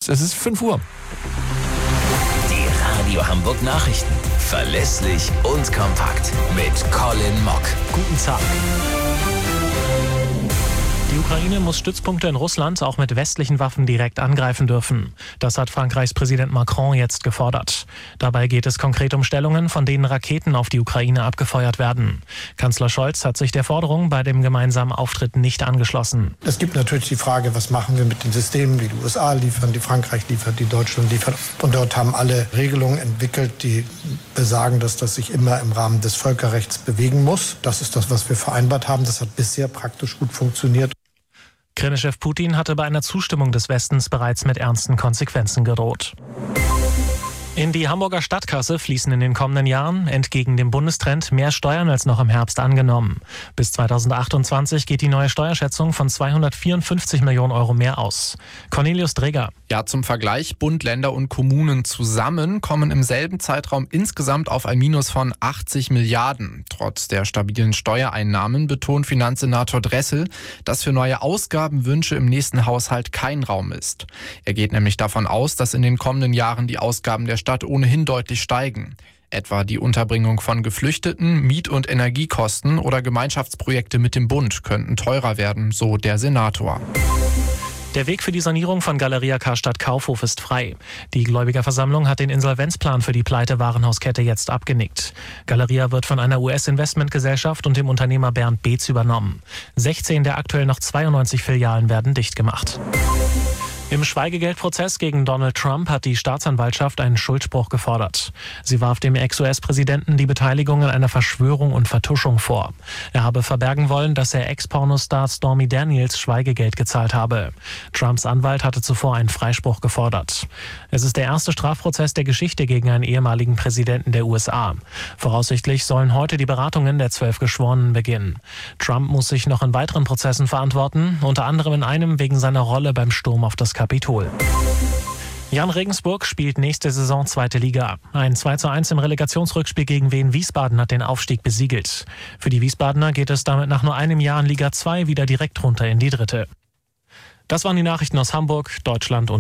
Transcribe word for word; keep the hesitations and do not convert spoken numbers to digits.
es ist fünf Uhr. Die Radio Hamburg Nachrichten. Verlässlich und kompakt. Mit Colin Mock. Guten Tag. Die Ukraine muss Stützpunkte in Russland auch mit westlichen Waffen direkt angreifen dürfen. Das hat Frankreichs Präsident Macron jetzt gefordert. Dabei geht es konkret um Stellungen, von denen Raketen auf die Ukraine abgefeuert werden. Kanzler Scholz hat sich der Forderung bei dem gemeinsamen Auftritt nicht angeschlossen. Es gibt natürlich die Frage, was machen wir mit den Systemen, die die U S A liefern, die Frankreich liefert, die Deutschland liefert. Und dort haben alle Regelungen entwickelt, die besagen, dass das sich immer im Rahmen des Völkerrechts bewegen muss. Das ist das, was wir vereinbart haben. Das hat bisher praktisch gut funktioniert. Kreml-Chef Putin hatte bei einer Zustimmung des Westens bereits mit ernsten Konsequenzen gedroht. In die Hamburger Stadtkasse fließen in den kommenden Jahren, entgegen dem Bundestrend, mehr Steuern als noch im Herbst angenommen. Bis zweitausendachtundzwanzig geht die neue Steuerschätzung von zweihundertvierundfünfzig Millionen Euro mehr aus. Cornelius Dreger. Ja, zum Vergleich, Bund, Länder und Kommunen zusammen kommen im selben Zeitraum insgesamt auf ein Minus von achtzig Milliarden. Trotz der stabilen Steuereinnahmen betont Finanzsenator Dressel, dass für neue Ausgabenwünsche im nächsten Haushalt kein Raum ist. Er geht nämlich davon aus, dass in den kommenden Jahren die Ausgaben der Stadt ohnehin deutlich steigen. Etwa die Unterbringung von Geflüchteten, Miet- und Energiekosten oder Gemeinschaftsprojekte mit dem Bund könnten teurer werden, so der Senator. Der Weg für die Sanierung von Galeria Karstadt Kaufhof ist frei. Die Gläubigerversammlung hat den Insolvenzplan für die Pleite-Warenhauskette jetzt abgenickt. Galeria wird von einer U S-Investmentgesellschaft und dem Unternehmer Bernd Beetz übernommen. sechzehn der aktuell noch zweiundneunzig Filialen werden dicht gemacht. Im Schweigegeldprozess gegen Donald Trump hat die Staatsanwaltschaft einen Schuldspruch gefordert. Sie warf dem Ex-U S-Präsidenten die Beteiligung an einer Verschwörung und Vertuschung vor. Er habe verbergen wollen, dass er Ex-Pornostar Stormy Daniels Schweigegeld gezahlt habe. Trumps Anwalt hatte zuvor einen Freispruch gefordert. Es ist der erste Strafprozess der Geschichte gegen einen ehemaligen Präsidenten der U S A. Voraussichtlich sollen heute die Beratungen der zwölf Geschworenen beginnen. Trump muss sich noch in weiteren Prozessen verantworten, unter anderem in einem wegen seiner Rolle beim Sturm auf das Kapitol. Jan Regensburg spielt nächste Saison zweite Liga. Ein zwei zu eins im Relegationsrückspiel gegen Wien Wiesbaden hat den Aufstieg besiegelt. Für die Wiesbadener geht es damit nach nur einem Jahr in Liga zwei wieder direkt runter in die dritte. Das waren die Nachrichten aus Hamburg, Deutschland und